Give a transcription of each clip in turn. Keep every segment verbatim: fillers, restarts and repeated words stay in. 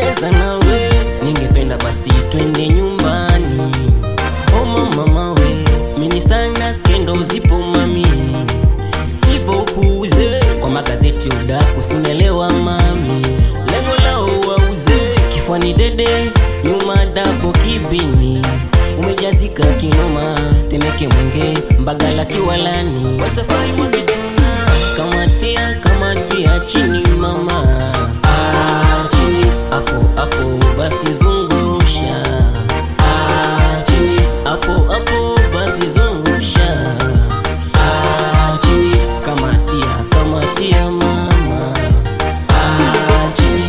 kucheza nawe, ningependa basi twende nyumbani. Oh mama mawe, mimi sana skendo zipo mami, hivyo puuze kwa magazeti udaku sinelewa mami. Lengo lao wauze kifani dede, nyuma dabo kibini, umejazika kinoma, Temeke Mwenge Mbagala Kiwalani, watafari mwakituna. Kamatia kamatia chini mama, ah chini ako ako basi zungusha, ah chini ako ako basi zungusha, ah chini kamatia kamatia mama, ah chini.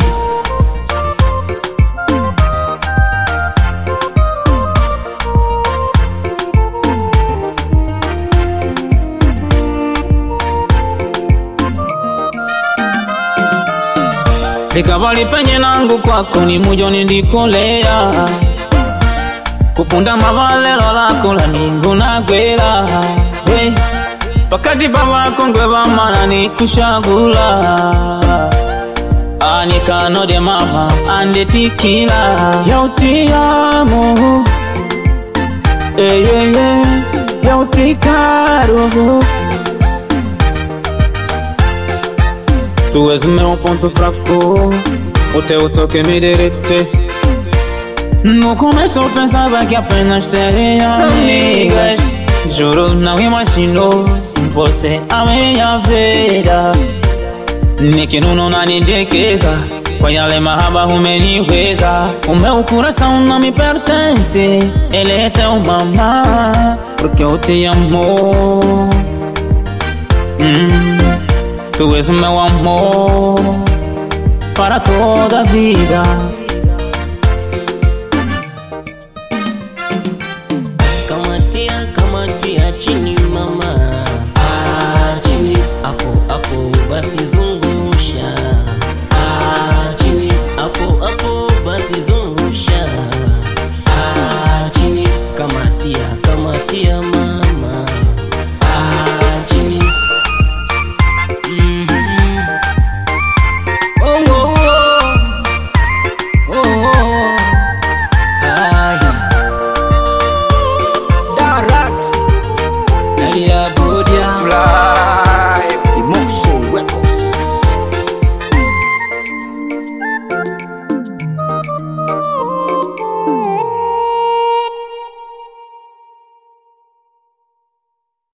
Likavali penye nangu kwako ni mujo nindikolea, kupunda mavalelo lako la ningu na gwela. Hey, pakati babako ngwe bamana ni kushagula, anikano de mama ande tikila. Yauti amo, eh eh eh, yauti caro. Tu és o meu ponto fraco, o teu toque me derrete. No começo eu pensava que apenas seria amigas, juro não imaginou se você a minha vida. Nikinuno na nindekeza, kwa yale mahaba umeniweza. O meu coração não me pertence, ele é teu mamá, porque eu te amo. mm. Tu és o meu amor para toda a vida.